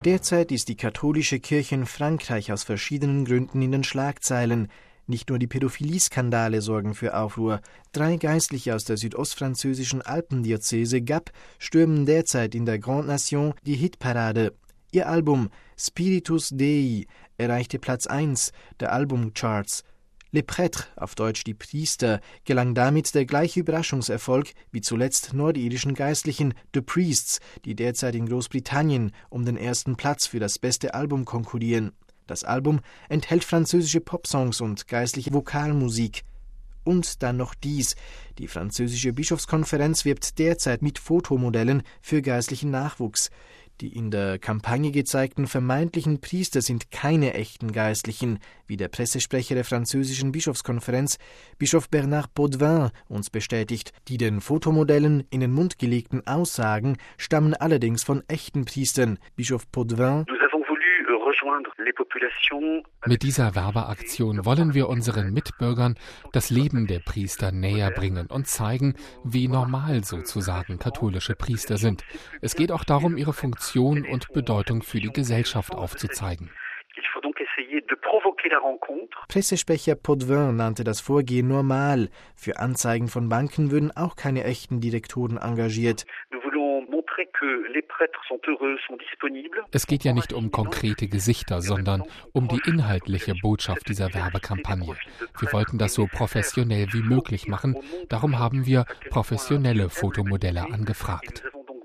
Derzeit ist die katholische Kirche in Frankreich aus verschiedenen Gründen in den Schlagzeilen. Nicht nur die Pädophilie-Skandale sorgen für Aufruhr. 3 Geistliche aus der südostfranzösischen Alpendiözese Gap stürmen derzeit in der Grande Nation die Hitparade. Ihr Album Spiritus Dei erreichte Platz 1 der Albumcharts. Les Prêtres, auf Deutsch die Priester, gelang damit der gleiche Überraschungserfolg wie zuletzt nordirischen Geistlichen The Priests, die derzeit in Großbritannien um den ersten Platz für das beste Album konkurrieren. Das Album enthält französische Popsongs und geistliche Vokalmusik. Und dann noch dies: Die französische Bischofskonferenz wirbt derzeit mit Fotomodellen für geistlichen Nachwuchs. Die in der Kampagne gezeigten vermeintlichen Priester sind keine echten Geistlichen, wie der Pressesprecher der französischen Bischofskonferenz, Bischof Bernard Potvin, uns bestätigt. Die den Fotomodellen in den Mund gelegten Aussagen stammen allerdings von echten Priestern. Bischof Potvin: Mit dieser Werbeaktion wollen wir unseren Mitbürgern das Leben der Priester näher bringen und zeigen, wie normal sozusagen katholische Priester sind. Es geht auch darum, ihre Funktion und Bedeutung für die Gesellschaft aufzuzeigen. Pressesprecher Potvin nannte das Vorgehen normal. Für Anzeigen von Banken würden auch keine echten Direktoren engagiert. Es geht ja nicht um konkrete Gesichter, sondern um die inhaltliche Botschaft dieser Werbekampagne. Wir wollten das so professionell wie möglich machen, darum haben wir professionelle Fotomodelle angefragt.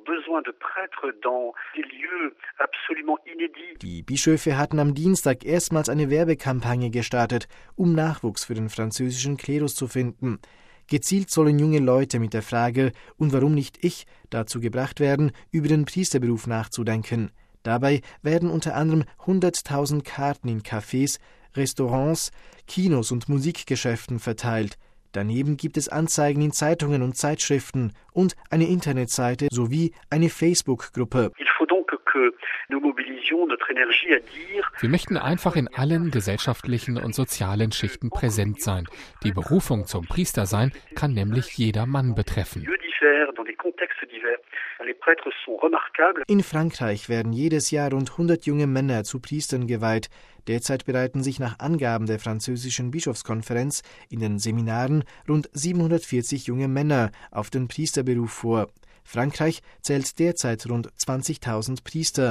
Die Bischöfe hatten am Dienstag erstmals eine Werbekampagne gestartet, um Nachwuchs für den französischen Klerus zu finden. Gezielt sollen junge Leute mit der Frage »Und warum nicht ich?« dazu gebracht werden, über den Priesterberuf nachzudenken. Dabei werden unter anderem 100.000 Karten in Cafés, Restaurants, Kinos und Musikgeschäften verteilt. Daneben gibt es Anzeigen in Zeitungen und Zeitschriften und eine Internetseite sowie eine Facebook-Gruppe. Wir möchten einfach in allen gesellschaftlichen und sozialen Schichten präsent sein. Die Berufung zum Priestersein kann nämlich jeder Mann betreffen. In Frankreich werden jedes Jahr rund 100 junge Männer zu Priestern geweiht. Derzeit bereiten sich nach Angaben der französischen Bischofskonferenz in den Seminaren rund 740 junge Männer auf den Priesterberuf vor. Frankreich zählt derzeit rund 20.000 Priester.